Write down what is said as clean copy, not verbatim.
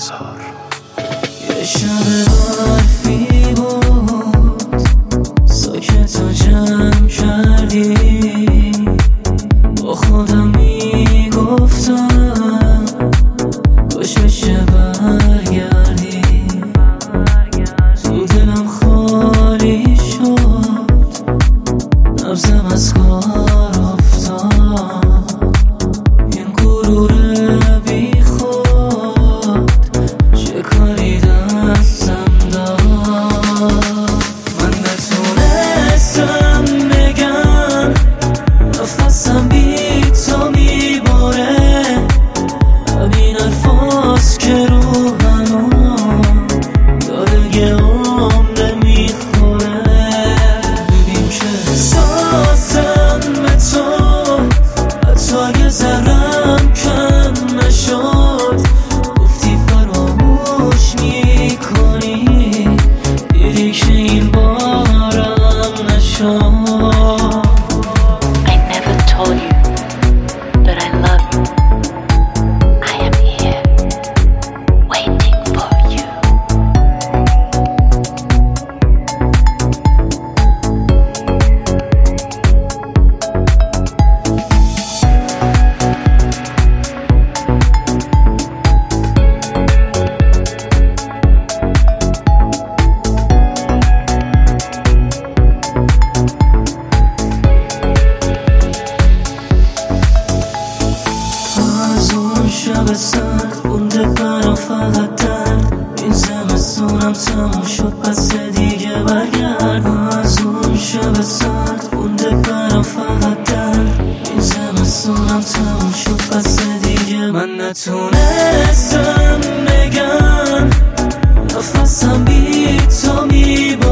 بازار. یه شب برفی بود ساکت و جمع کردی، با خودم میگفتم کاش بشه برگردی. تو دلم خالی شد، نبضم از کار افتاد. این غرور بی خود چه کاری دستم داد. من نتونستم بگم نفسم بی تو میباره، همین الفاظ که روحمو داره یه عمره میخوره. ببین که احساسم به تو حتی یه ذرم کم نشد. گفتی فراموش میکنی، دیدی که این بارم نشد. I never told you that I love you. I am here, waiting for you. از اون شب سرد بونده برام فقط درد. این زمستونم تموم شد پس دیگه برگرد. از اون شب سرد بونده برام فقط درد. این زمستونم تموم شد پس دیگه من نتونستم بگم نفسم بی تو میبره.